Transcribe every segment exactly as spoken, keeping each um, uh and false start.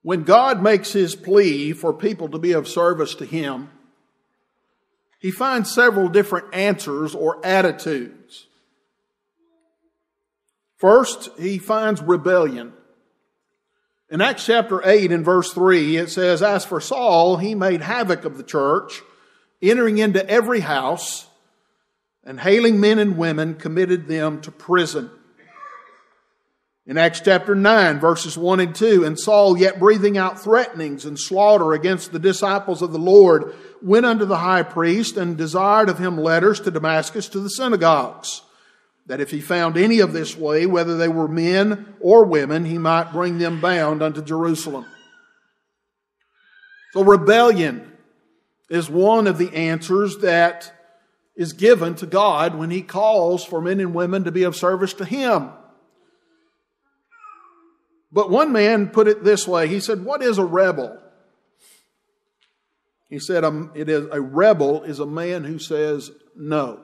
When God makes his plea for people to be of service to him, he finds several different answers or attitudes. First, he finds rebellion. In Acts chapter eight and verse three, it says, "As for Saul, he made havoc of the church, entering into every house, and hailing men and women, committed them to prison." In Acts chapter nine, verses one and two, "And Saul, yet breathing out threatenings and slaughter against the disciples of the Lord, went unto the high priest and desired of him letters to Damascus to the synagogues, that if he found any of this way, whether they were men or women, he might bring them bound unto Jerusalem." So rebellion is one of the answers that is given to God when he calls for men and women to be of service to him. But one man put it this way. He said, "What is a rebel?" He said, um, "It is a rebel is a man who says no."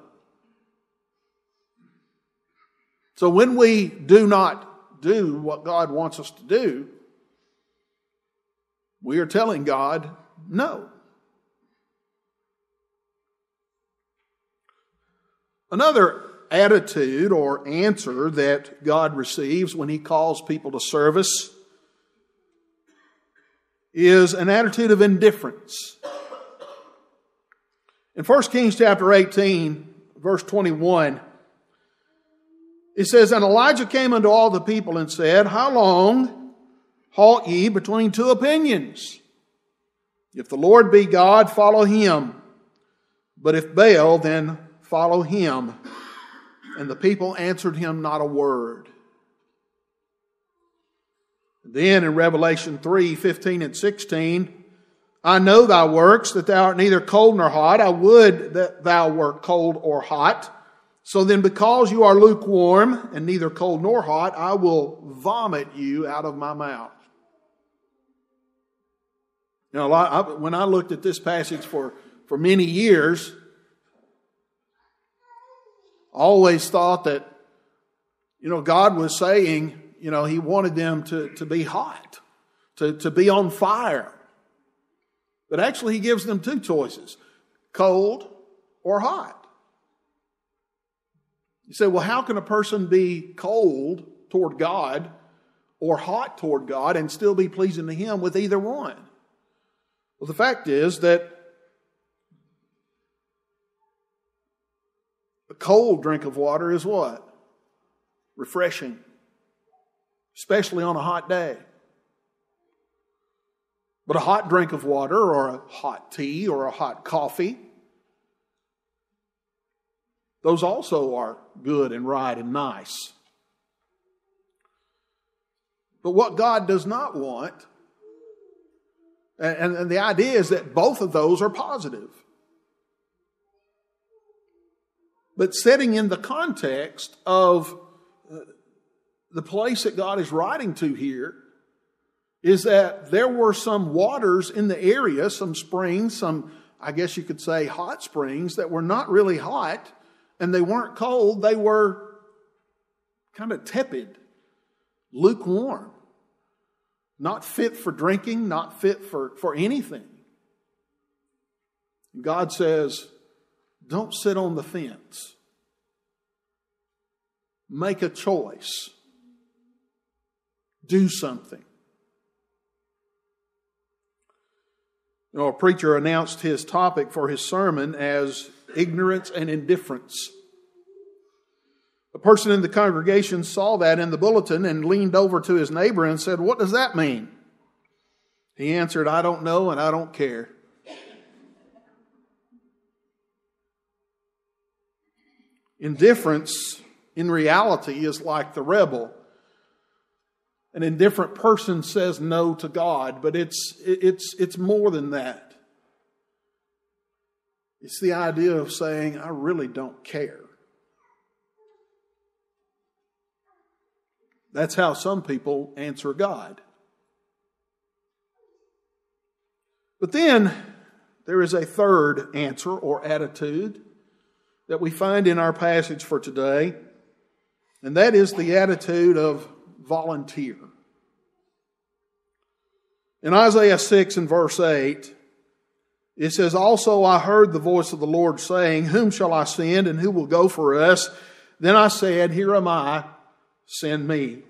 So when we do not do what God wants us to do, we are telling God no. Another attitude or answer that God receives when he calls people to service is an attitude of indifference. In First Kings chapter eighteen, verse twenty-one, it says, "And Elijah came unto all the people and said, How long halt ye between two opinions? If the Lord be God, follow him. But if Baal, then follow him. And the people answered him not a word." Then in Revelation three, fifteen and sixteen, "I know thy works, that thou art neither cold nor hot. I would that thou wert cold or hot. So then because you are lukewarm and neither cold nor hot, I will vomit you out of my mouth." Now, a lot, I, when I looked at this passage for, for many years, I always thought that, you know, God was saying, you know, he wanted them to, to be hot, to, to be on fire. But actually he gives them two choices, cold or hot. You say, well, how can a person be cold toward God or hot toward God and still be pleasing to him with either one? Well, the fact is that a cold drink of water is what? Refreshing. Especially on a hot day. But a hot drink of water or a hot tea or a hot coffee, those also are good and right and nice. But what God does not want, and, and the idea is that both of those are positive. But setting in the context of the place that God is writing to here is that there were some waters in the area, some springs, some, I guess you could say, hot springs that were not really hot, and they weren't cold. They were kind of tepid, lukewarm, not fit for drinking, not fit for, for anything. God says, don't sit on the fence. Make a choice. Do something. You know, a preacher announced his topic for his sermon as ignorance and indifference. A person in the congregation saw that in the bulletin and leaned over to his neighbor and said, "What does that mean?" He answered, "I don't know and I don't care." Indifference, in reality, is like the rebel. An indifferent person says no to God, but it's, it's, it's more than that. It's the idea of saying, I really don't care. That's how some people answer God. But then there is a third answer or attitude that we find in our passage for today, and that is the attitude of volunteer. In Isaiah six and verse eight, it says, "Also I heard the voice of the Lord saying, Whom shall I send, and who will go for us? Then I said, Here am I, send me."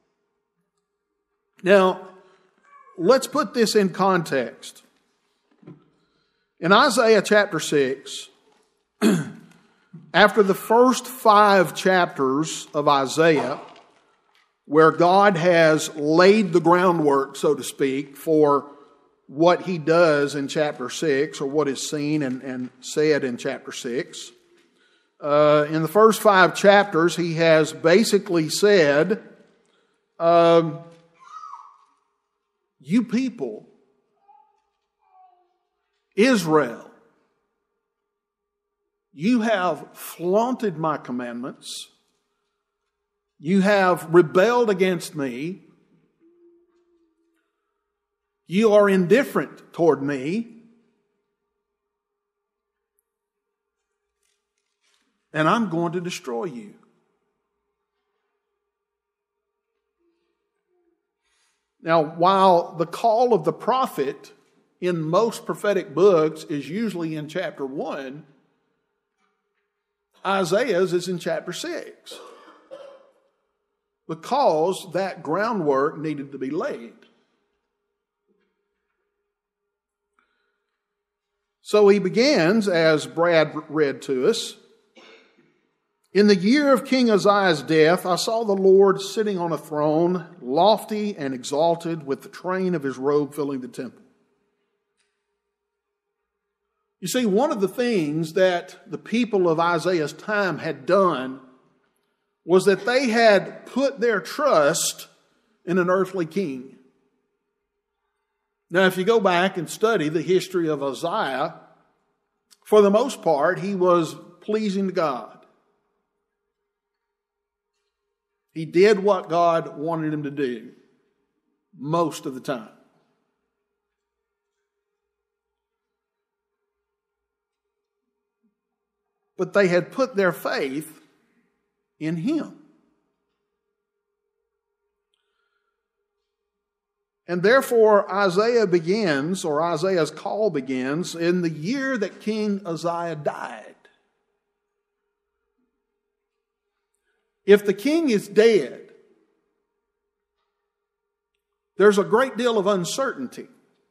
Now, let's put this in context. In Isaiah chapter six, after the first five chapters of Isaiah, where God has laid the groundwork, so to speak, for what he does in chapter six, or what is seen and, and said in chapter six. Uh, in the first five chapters, he has basically said, um, you people, Israel, you have flaunted my commandments. You have rebelled against me. You are indifferent toward me. And I'm going to destroy you. Now, while the call of the prophet in most prophetic books is usually in chapter one, Isaiah's is in chapter six. Because that groundwork needed to be laid. So he begins, as Brad read to us, "In the year of King Uzziah's death, I saw the Lord sitting on a throne, lofty and exalted, with the train of his robe filling the temple." You see, one of the things that the people of Isaiah's time had done was that they had put their trust in an earthly king. Now, if you go back and study the history of Uzziah, for the most part, he was pleasing to God. He did what God wanted him to do most of the time. But they had put their faith in him. And therefore Isaiah begins, or Isaiah's call begins, in the year that King Uzziah died. If the king is dead, there's a great deal of uncertainty.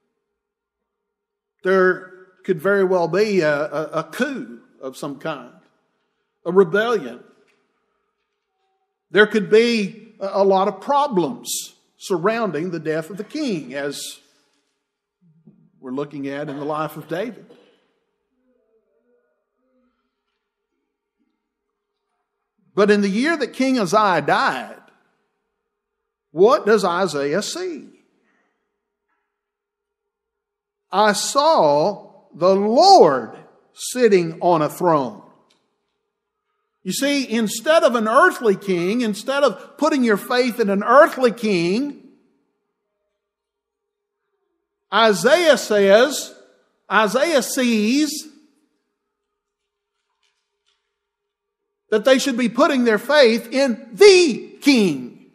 There could very well be a, a, a coup of some kind, a rebellion. There could be a, a lot of problems surrounding the death of the king, as we're looking at in the life of David. But in the year that King Uzziah died, what does Isaiah see? I saw the Lord sitting on a throne. You see, instead of an earthly king, instead of putting your faith in an earthly king, Isaiah says, Isaiah sees that they should be putting their faith in the king.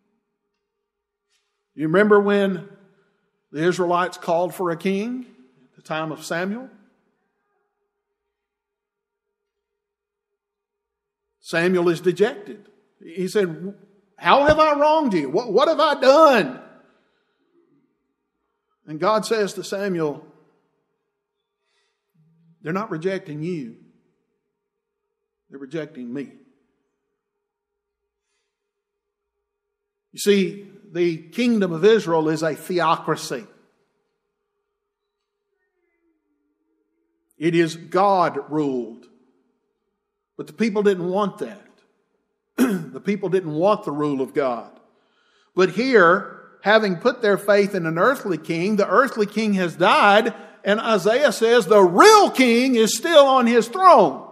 You remember when the Israelites called for a king at the time of Samuel? Samuel is dejected. He said, how have I wronged you? What, what have I done? And God says to Samuel, they're not rejecting you. They're rejecting me. You see, the kingdom of Israel is a theocracy. It is God ruled. But the people didn't want that. The people didn't want the rule of God. But here, having put their faith in an earthly king, the earthly king has died, and Isaiah says the real king is still on his throne.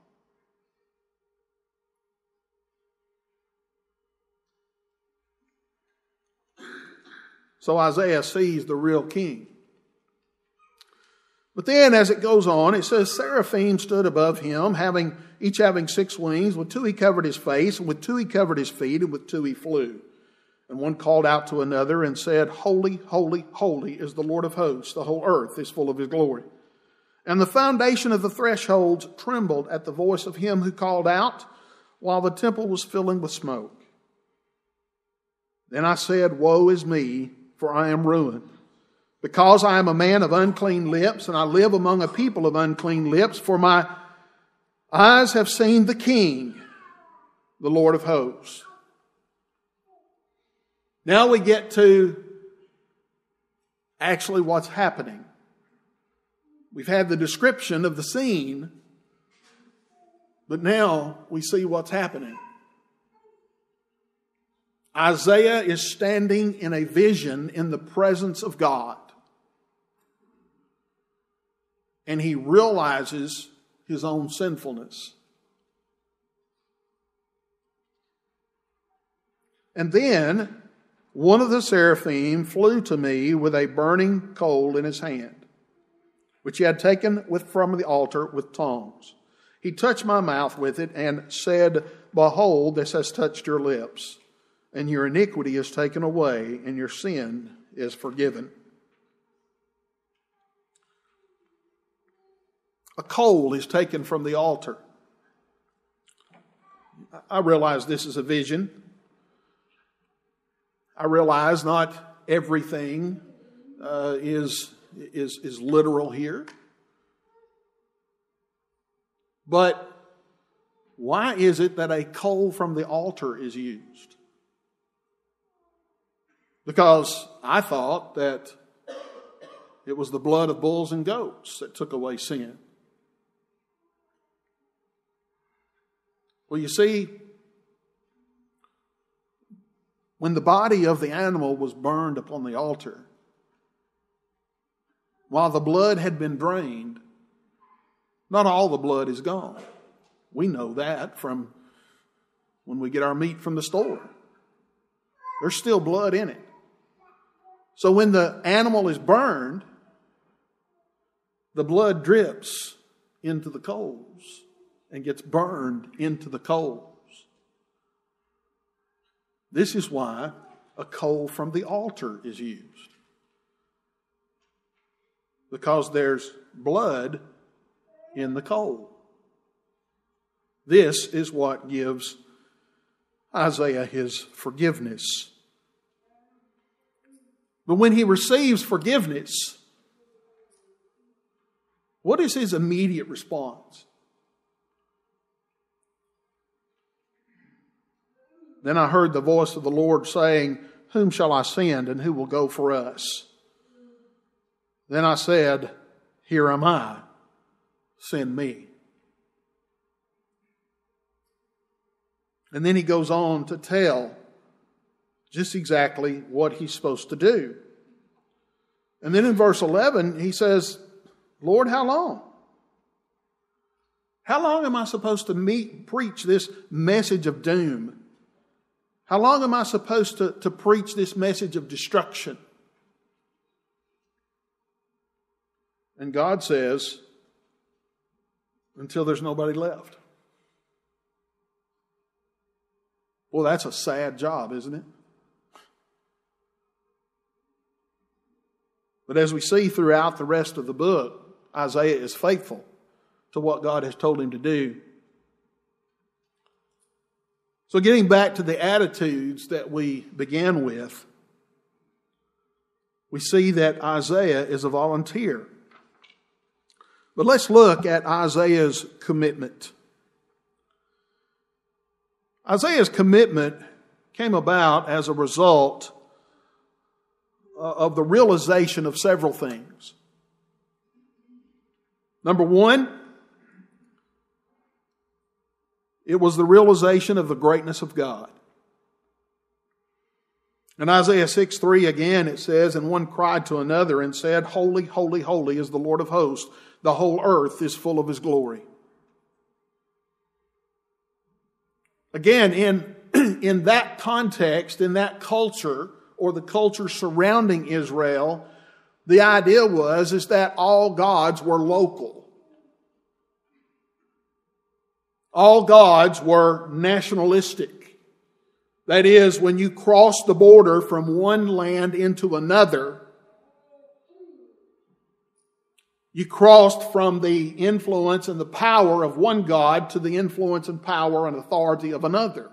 So Isaiah sees the real king. But then as it goes on, it says, seraphim stood above him, having each having six wings. With two he covered his face, and with two he covered his feet, and with two he flew. And one called out to another and said, Holy, holy, holy is the Lord of hosts. The whole earth is full of his glory. And the foundation of the thresholds trembled at the voice of him who called out, while the temple was filling with smoke. Then I said, Woe is me, for I am ruined, because I am a man of unclean lips, and I live among a people of unclean lips, for my eyes have seen the King, the Lord of hosts. Now we get to actually what's happening. We've had the description of the scene, but now we see what's happening. Isaiah is standing in a vision in the presence of God. And he realizes his own sinfulness. And then one of the seraphim flew to me with a burning coal in his hand, which he had taken with, from the altar with tongs. He touched my mouth with it and said, Behold, this has touched your lips, and your iniquity is taken away, and your sin is forgiven. A coal is taken from the altar. I realize this is a vision. I realize not everything uh, is, is, is literal here. But why is it that a coal from the altar is used? Because I thought that it was the blood of bulls and goats that took away sin. Well, you see, when the body of the animal was burned upon the altar, while the blood had been drained, not all the blood is gone. We know that from when we get our meat from the store. There's still blood in it. So when the animal is burned, the blood drips into the coals and gets burned into the coals. This is why a coal from the altar is used. Because there's blood in the coal. This is what gives Isaiah his forgiveness. But when he receives forgiveness, what is his immediate response? Then I heard the voice of the Lord saying, Whom shall I send, and who will go for us? Then I said, Here am I, send me. And then he goes on to tell just exactly what he's supposed to do. And then in verse eleven, he says, Lord, how long? How long am I supposed to meet, preach this message of doom? How long am I supposed to, to preach this message of destruction? And God says, until there's nobody left. Well, that's a sad job, isn't it? But as we see throughout the rest of the book, Isaiah is faithful to what God has told him to do. So getting back to the attitudes that we began with, we see that Isaiah is a volunteer. But let's look at Isaiah's commitment. Isaiah's commitment came about as a result of the realization of several things. Number one, it was the realization of the greatness of God. In Isaiah six three again it says, And one cried to another and said, Holy, holy, holy is the Lord of hosts. The whole earth is full of His glory. Again, in, in that context, in that culture, or the culture surrounding Israel, the idea was is that all gods were local. All gods were nationalistic. That is, when you cross the border from one land into another, you crossed from the influence and the power of one God to the influence and power and authority of another.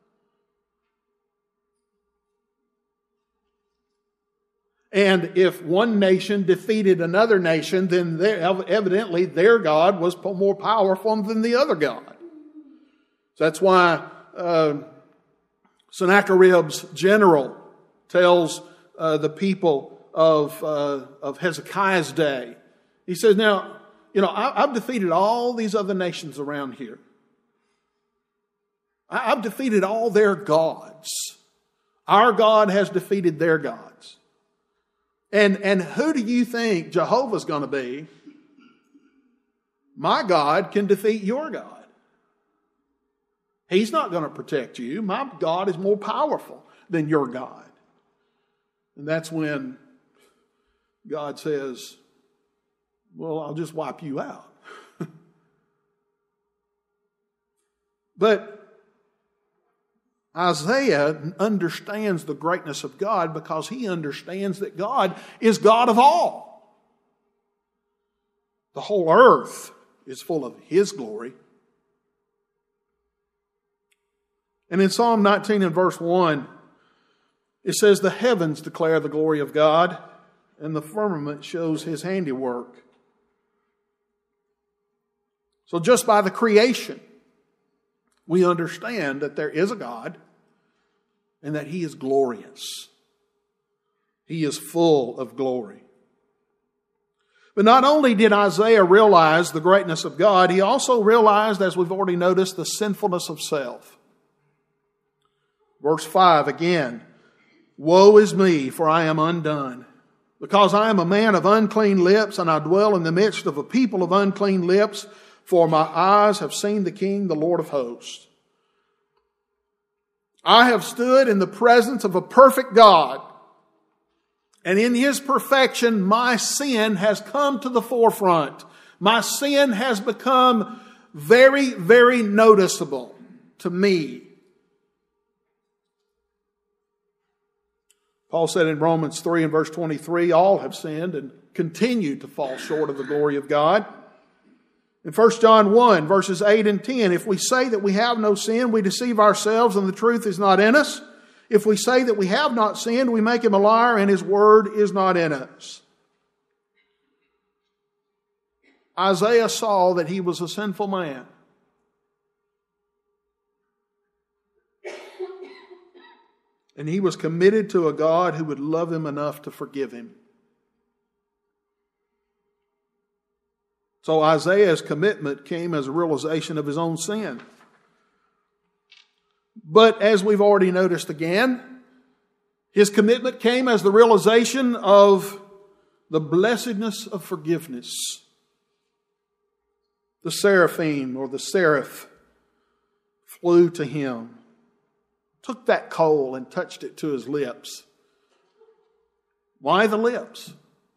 And if one nation defeated another nation, then evidently their God was more powerful than the other God. So that's why uh, Sennacherib's general tells uh, the people of, uh, of Hezekiah's day, he says, now, you know, I, I've defeated all these other nations around here. I, I've defeated all their gods. Our God has defeated their gods. And, and who do you think Jehovah's going to be? My God can defeat your God. He's not going to protect you. My God is more powerful than your God. And that's when God says, well, I'll just wipe you out. But Isaiah understands the greatness of God because he understands that God is God of all. The whole earth is full of His glory. And in Psalm nineteen and verse one, it says, the heavens declare the glory of God, and the firmament shows His handiwork. So just by the creation, we understand that there is a God and that He is glorious. He is full of glory. But not only did Isaiah realize the greatness of God, he also realized, as we've already noticed, the sinfulness of self. Verse five again, woe is me, for I am undone, because I am a man of unclean lips, and I dwell in the midst of a people of unclean lips. For my eyes have seen the King, the Lord of hosts. I have stood in the presence of a perfect God, and in His perfection my sin has come to the forefront. My sin has become very, very noticeable to me. Paul said in Romans three and verse twenty-three, all have sinned and continue to fall short of the glory of God. In First John one, verses eight and ten, if we say that we have no sin, we deceive ourselves and the truth is not in us. If we say that we have not sinned, we make Him a liar and His word is not in us. Isaiah saw that he was a sinful man. And he was committed to a God who would love him enough to forgive him. So Isaiah's commitment came as a realization of his own sin. But as we've already noticed again, his commitment came as the realization of the blessedness of forgiveness. The seraphim or the seraph flew to him, took that coal and touched it to his lips. Why the lips?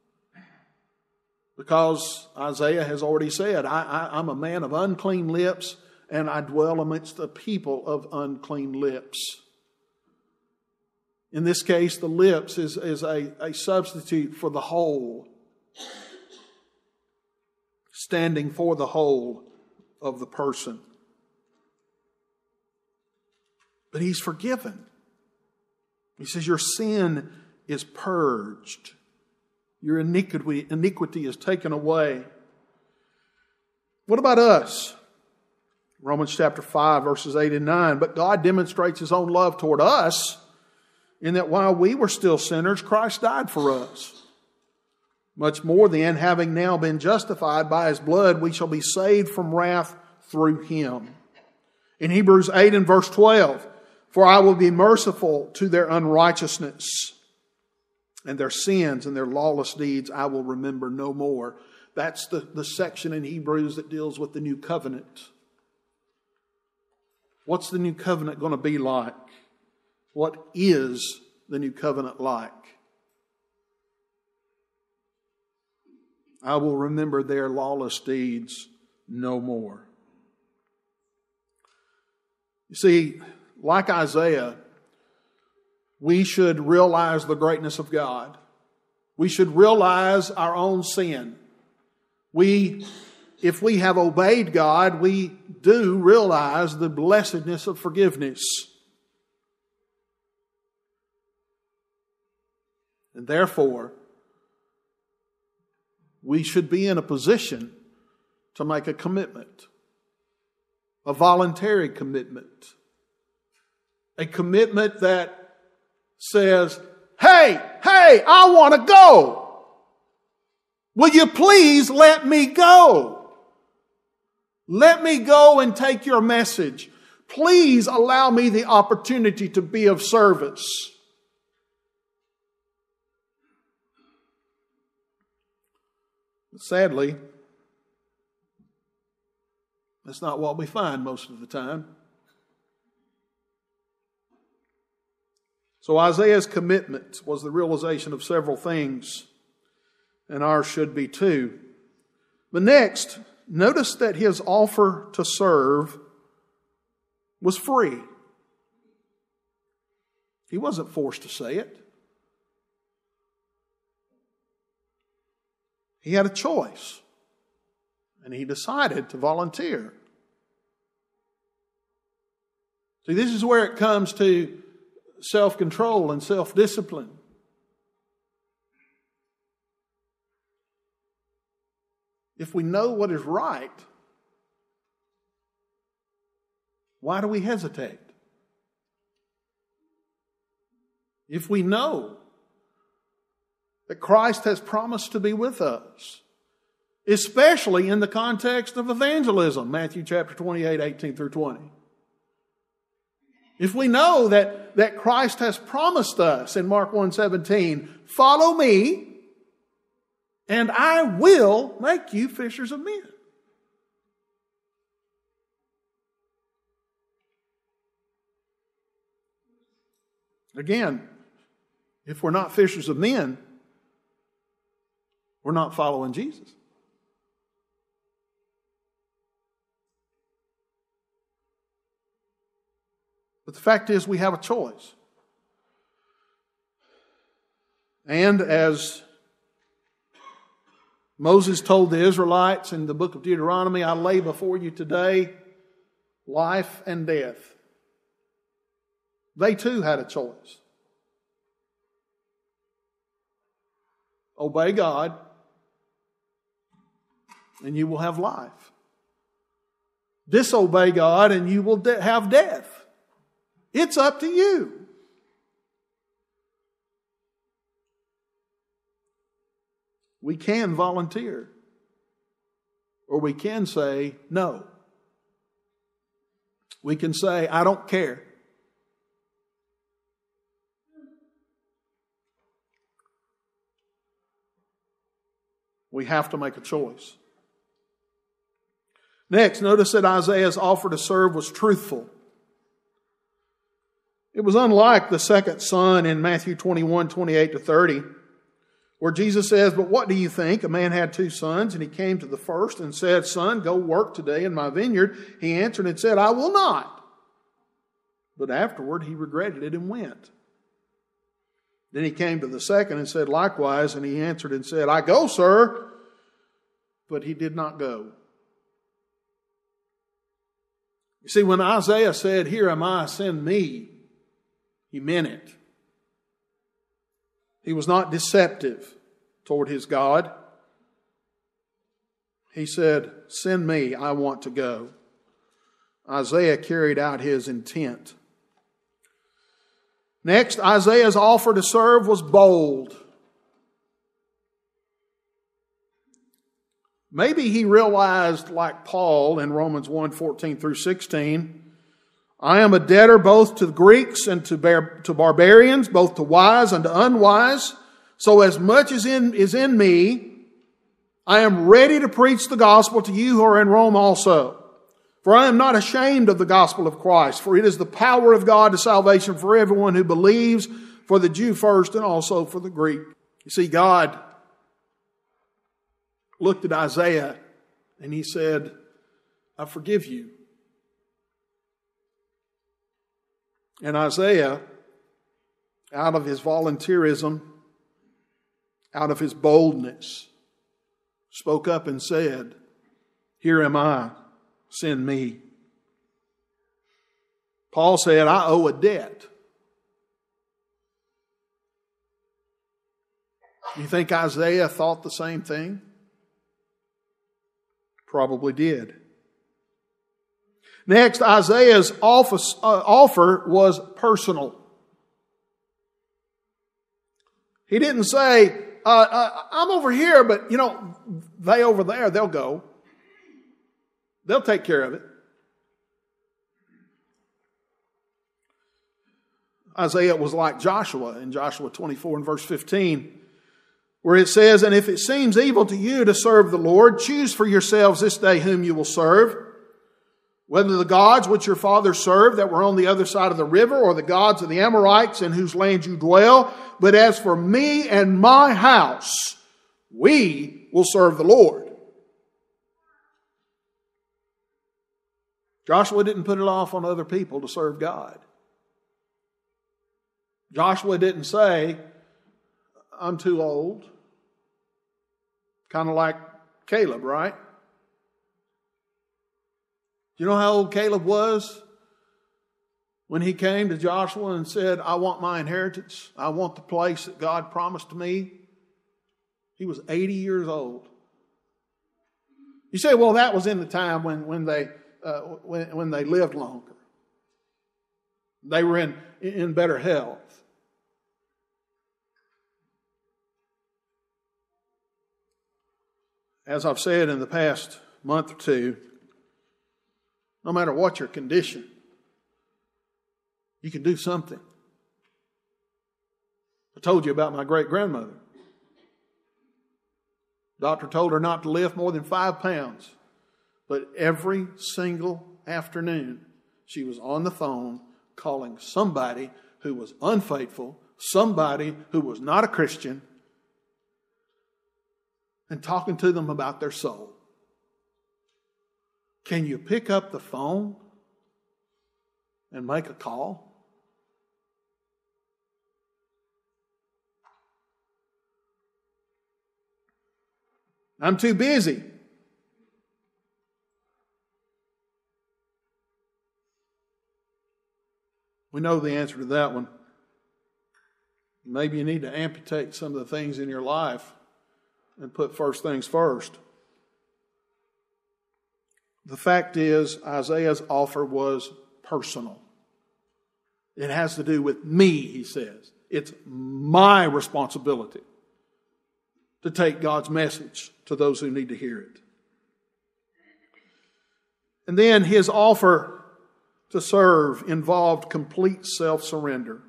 Because Isaiah has already said, I, I, I'm a man of unclean lips, and I dwell amidst a people of unclean lips. In this case, the lips is, is a, a substitute for the whole, standing for the whole of the person. But he's forgiven. He says, your sin is purged. Your iniquity, iniquity is taken away. What about us? Romans chapter five, verses eight and nine. But God demonstrates His own love toward us in that while we were still sinners, Christ died for us. Much more then, having now been justified by His blood, we shall be saved from wrath through Him. In Hebrews eight and verse twelve, for I will be merciful to their unrighteousness, and their sins and their lawless deeds I will remember no more. That's the, the section in Hebrews that deals with the new covenant. What's the new covenant going to be like? What is the new covenant like? I will remember their lawless deeds no more. You see, like Isaiah, we should realize the greatness of God. We should realize our own sin. We, if we have obeyed God, we do realize the blessedness of forgiveness. And therefore, we should be in a position to make a commitment, a voluntary commitment, a commitment that says, hey, hey, I want to go. Will you please let me go? Let me go and take your message. Please allow me the opportunity to be of service. But sadly, that's not what we find most of the time. So Isaiah's commitment was the realization of several things, and ours should be too. But next, notice that his offer to serve was free. He wasn't forced to say it. He had a choice, and he decided to volunteer. See, this is where it comes to self-control and self-discipline. If we know what is right, why do we hesitate? If we know that Christ has promised to be with us, especially in the context of evangelism, Matthew chapter twenty-eight, eighteen through twenty. If we know that, that Christ has promised us in Mark one seventeen, follow me, and I will make you fishers of men. Again, if we're not fishers of men, we're not following Jesus. But the fact is, we have a choice. And as Moses told the Israelites in the book of Deuteronomy, I lay before you today life and death. They too had a choice. Obey God, and you will have life. Disobey God, and you will de- have death. It's up to you. We can volunteer, or we can say no. We can say, I don't care. We have to make a choice. Next, notice that Isaiah's offer to serve was truthful. It was unlike the second son in Matthew twenty-one, twenty-eight to thirty, where Jesus says, but what do you think? A man had two sons, and he came to the first and said, son, go work today in my vineyard. He answered and said, I will not. But afterward he regretted it and went. Then he came to the second and said likewise, and he answered and said, I go, sir. But he did not go. You see, when Isaiah said, here am I, send me, he meant it. He was not deceptive toward his God. He said, send me, I want to go. Isaiah carried out his intent. Next, Isaiah's offer to serve was bold. Maybe he realized, like Paul in Romans one, fourteen through sixteen, I am a debtor both to Greeks and to, bar- to barbarians, both to wise and to unwise. So as much as in, is in me, I am ready to preach the gospel to you who are in Rome also. For I am not ashamed of the gospel of Christ, for it is the power of God to salvation for everyone who believes, for the Jew first and also for the Greek. You see, God looked at Isaiah and he said, I forgive you. And Isaiah out of his volunteerism, out of his boldness, spoke up and said, "Here am I, send me." Paul said, "I owe a debt." You think Isaiah thought the same thing? Probably did. Next, Isaiah's office, uh, offer was personal. He didn't say, uh, uh, I'm over here, but, you know, they over there, they'll go. They'll take care of it. Isaiah was like Joshua in Joshua twenty-four and verse fifteen, where it says, "And if it seems evil to you to serve the Lord, choose for yourselves this day whom you will serve, whether the gods which your fathers served that were on the other side of the river, or the gods of the Amorites in whose land you dwell. But as for me and my house, we will serve the Lord." Joshua didn't put it off on other people to serve God. Joshua didn't say, "I'm too old." Kind of like Caleb, right? You know how old Caleb was when he came to Joshua and said, "I want my inheritance. I want the place that God promised to me"? He was eighty years old. You say, well, that was in the time when, when, they, uh, when, when they lived longer. They were in, in better health. As I've said in the past month or two, no matter what your condition, you can do something. I told you about my great-grandmother. Doctor told her not to lift more than five pounds. But every single afternoon, she was on the phone calling somebody who was unfaithful, somebody who was not a Christian, and talking to them about their soul. Can you pick up the phone and make a call? I'm too busy. We know the answer to that one. Maybe you need to amputate some of the things in your life and put first things first. The fact is, Isaiah's offer was personal. It has to do with me, he says. It's my responsibility to take God's message to those who need to hear it. And then his offer to serve involved complete self-surrender.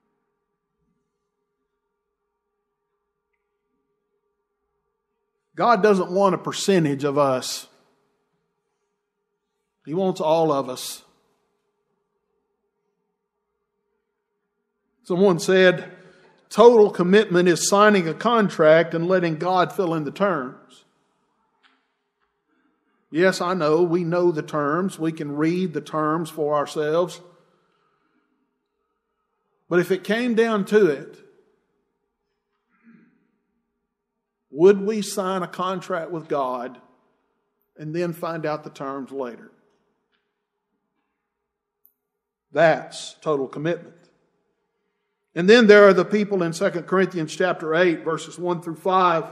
God doesn't want a percentage of us. He wants all of us. Someone said, total commitment is signing a contract and letting God fill in the terms. Yes, I know, we know the terms. We can read the terms for ourselves. But if it came down to it, would we sign a contract with God and then find out the terms later? That's total commitment. And then there are the people in Second Corinthians chapter eight, verses one through five.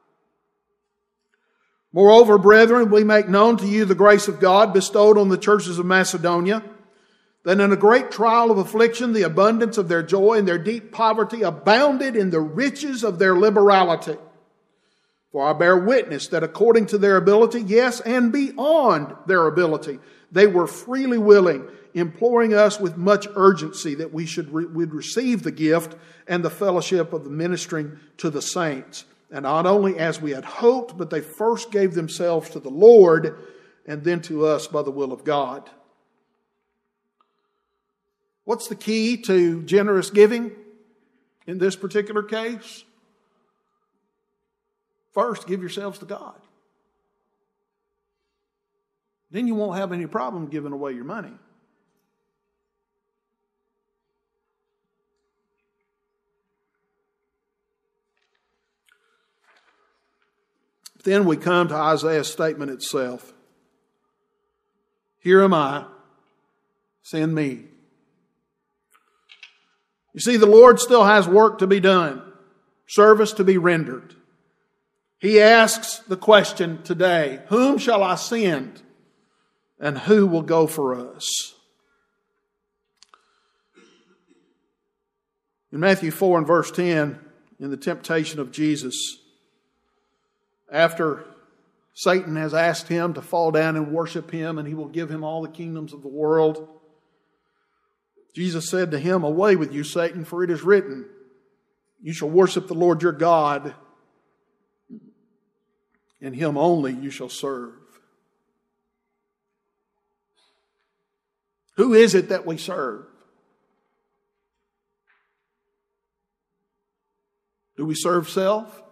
Moreover, brethren, we make known to you the grace of God bestowed on the churches of Macedonia, that in a great trial of affliction, the abundance of their joy and their deep poverty abounded in the riches of their liberality. For I bear witness that according to their ability, yes, and beyond their ability, they were freely willing, imploring us with much urgency that we should re- would receive the gift and the fellowship of the ministering to the saints. And not only as we had hoped, but they first gave themselves to the Lord and then to us by the will of God. What's the key to generous giving in this particular case? First, give yourselves to God. Then you won't have any problem giving away your money. Then we come to Isaiah's statement itself. Here am I, send me. You see, the Lord still has work to be done, service to be rendered. He asks the question today, whom shall I send, and who will go for us? In Matthew four and verse ten, in the temptation of Jesus, after Satan has asked him to fall down and worship him, and he will give him all the kingdoms of the world, Jesus said to him, away with you, Satan, for it is written, you shall worship the Lord your God, and him only you shall serve. Who is it that we serve? Do we serve self?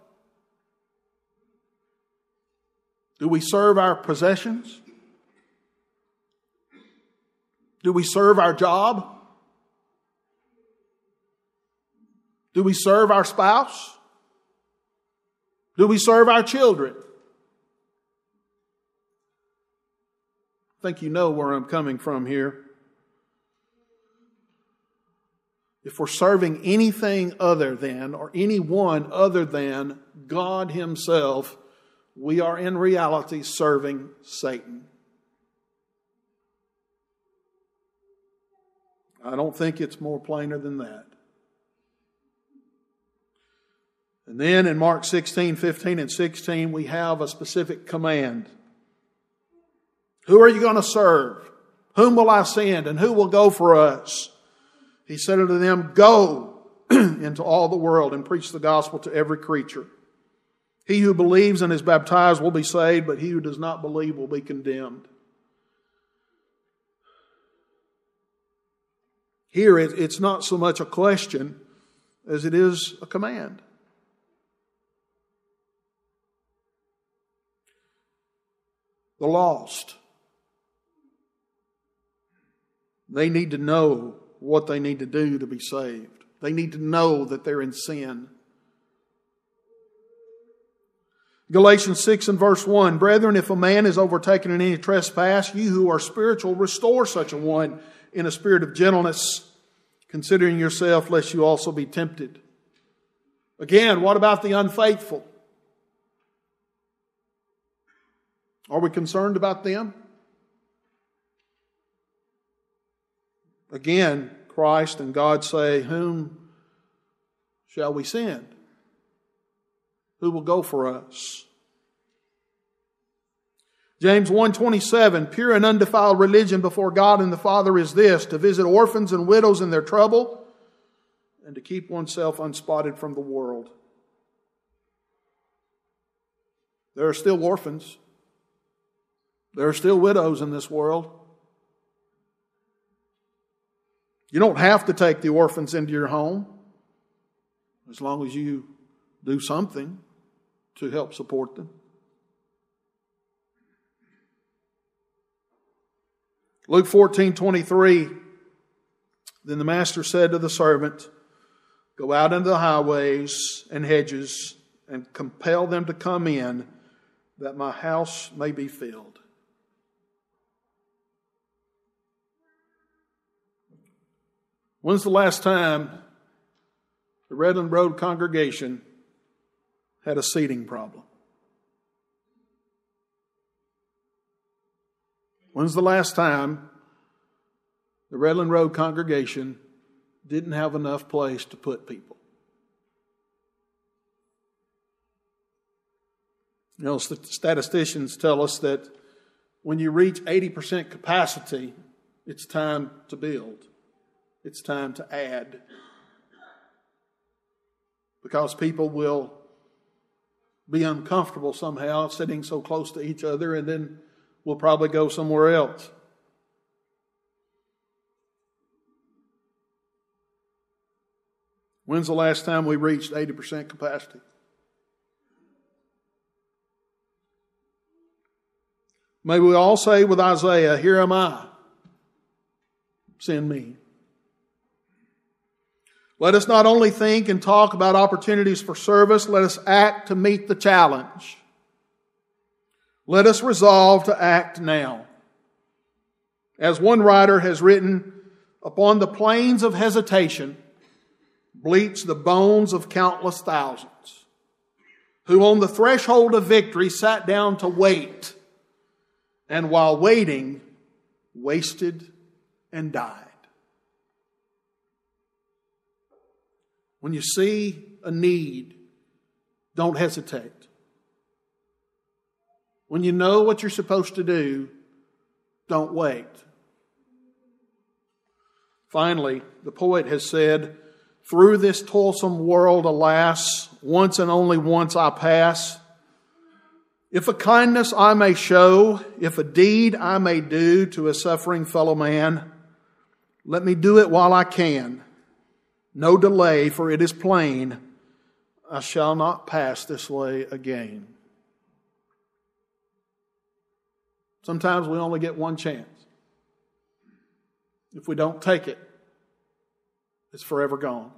Do we serve our possessions? Do we serve our job? Do we serve our spouse? Do we serve our children? I think you know where I'm coming from here. If we're serving anything other than, or anyone other than God Himself, we are in reality serving Satan. I don't think it's more plainer than that. And then in Mark sixteen, fifteen, and sixteen, we have a specific command. Who are you going to serve? Whom will I send? And who will go for us? He said unto them, go into all the world and preach the gospel to every creature. He who believes and is baptized will be saved, but he who does not believe will be condemned. Here it's not so much a question as it is a command. The lost, they need to know what they need to do to be saved. They need to know that they're in sin. Galatians six and verse one, brethren, if a man is overtaken in any trespass, you who are spiritual, restore such a one in a spirit of gentleness, considering yourself, lest you also be tempted. Again, what about the unfaithful? Are we concerned about them? Again, Christ and God say, whom shall we send? Who will go for us? James one twenty-seven, pure and undefiled religion before God and the Father is this, to visit orphans and widows in their trouble, and to keep oneself unspotted from the world. There are still orphans. There are still widows in this world. You don't have to take the orphans into your home, as long as you do something to help support them. Luke fourteen twenty-three, then the master said to the servant, go out into the highways and hedges and compel them to come in, that my house may be filled. When's the last time the Redland Road congregation had a seating problem? When's the last time the Redland Road congregation didn't have enough place to put people? You know, statisticians tell us that when you reach eighty percent capacity, it's time to build. It's time to add. Because people will be uncomfortable somehow sitting so close to each other, and then we'll probably go somewhere else. When's the last time we reached eighty percent capacity? May we all say with Isaiah, here am I, send me. Let us not only think and talk about opportunities for service, let us act to meet the challenge. Let us resolve to act now. As one writer has written, upon the plains of hesitation bleach the bones of countless thousands, who on the threshold of victory sat down to wait, and while waiting, wasted and died. When you see a need, don't hesitate. When you know what you're supposed to do, don't wait. Finally, the poet has said, through this toilsome world, alas, once and only once I pass. If a kindness I may show, if a deed I may do to a suffering fellow man, let me do it while I can. No delay, for it is plain, I shall not pass this way again. Sometimes we only get one chance. If we don't take it, it's forever gone.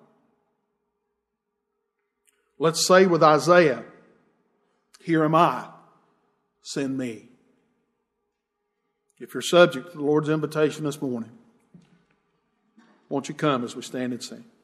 Let's say with Isaiah, here am I, send me. If you're subject to the Lord's invitation this morning, won't you come as we stand and sing?